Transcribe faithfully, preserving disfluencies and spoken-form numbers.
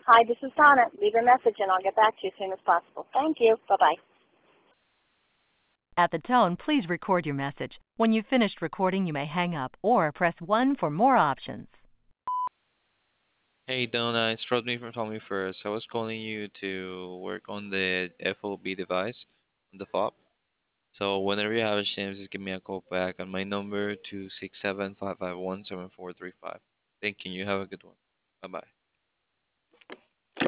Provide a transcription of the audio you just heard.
Hi, this is Donna. Leave a message and I'll get back to you as soon as possible. Thank you. Bye-bye. At the tone, please record your message. When you've finished recording, you may hang up or press one for more options. Hey Donna, it's Rodney from Tommy First. I was calling you to work on the F O B device on the fob. So whenever you have a chance, just give me a call back on my number two six seven five five one seven four three five. Thank you. You have a good one. Bye bye.